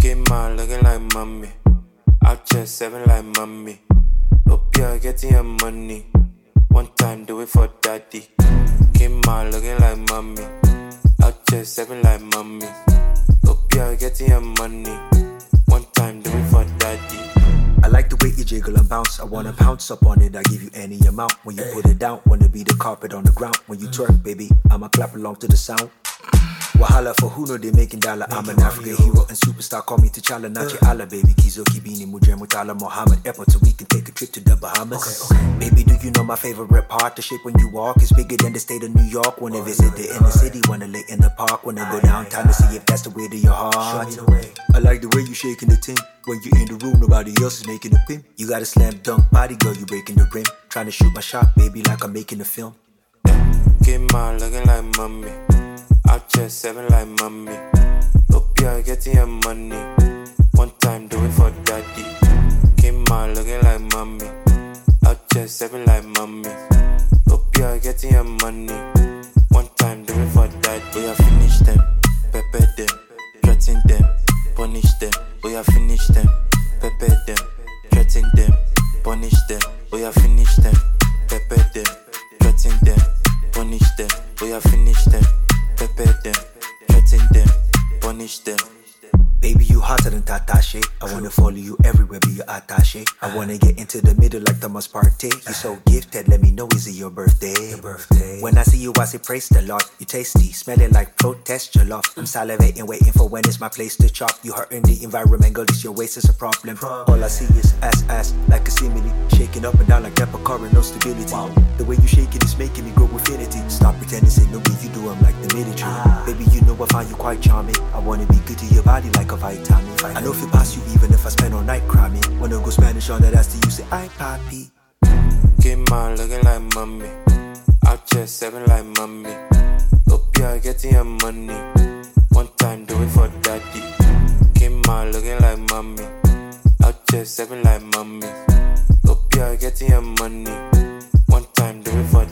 Game on looking like mommy. Out here 7 like mommy. Hope you're getting your money. One time do it for daddy. Game on looking like mommy. Out here 7 like mommy. Hope you're getting your money. One time do it for daddy. I like the way you jiggle and bounce. I wanna pounce up on it, I give you any amount. When you put it down, wanna be the carpet on the ground. When you twerk, baby, I'ma clap along to the sound. Wahala for who know they making dollar. I'm an African hero and superstar. Call me T'Challa, not your Allah, baby. Kizo Kibini Mujem Mutala Muhammad Airport, so we can take a trip to the Bahamas. Okay. Baby, do you know my favorite part? The shape when you walk is bigger than the state of New York. Wanna visit the inner city, wanna lay in the park, wanna go downtown to see if that's the way to your heart. I like the way you shaking the thing. When you in the room, nobody else is making a pin. You got a slam dunk body, girl, you breaking the rim. Trying to shoot my shot, baby, like I'm making a film. Game on looking like mommy. Out here 7 like mommy. Hope you're getting your money. One time do it for daddy. Game on looking like mommy. Out here 7 like mommy. Hope you're getting your money. One time do it for daddy. We have finished them, pepper them, threaten them, punish them. We have finished them, pepper them, threaten them, punish them. We have finished them, pepper them, threaten them, punish them. We have finished them. Prepare them, threaten them, punish them. Baby, you hotter than Tatache. I wanna follow you everywhere, be your attache. I wanna get into the middle like Thomas Partey. You so gifted, let me know, is it your birthday? When I see you, I say praise the Lord. You tasty, smell it like protest your love. I'm salivating, waiting for when it's my place to chop. You hurting the environment, girl, this your waist is a problem. All I see is ass, like a simile. Shaking up and down like that current, no stability. The way you shake it is making me grow infinity. Stop pretending, say no me, you do, I'm like the military. Baby, you know I find you quite charming. I wanna be good to your body like a vitamin. I know if you pass you even if I spend all night cramming. Wanna go Spanish on that ass to you say I papi. Game on looking like mommy. Out here 7 like mommy. Hope you're getting your money. One time do it for daddy. Game on looking like mommy. Out here 7 like mommy. Hope you're getting your money. One time do it for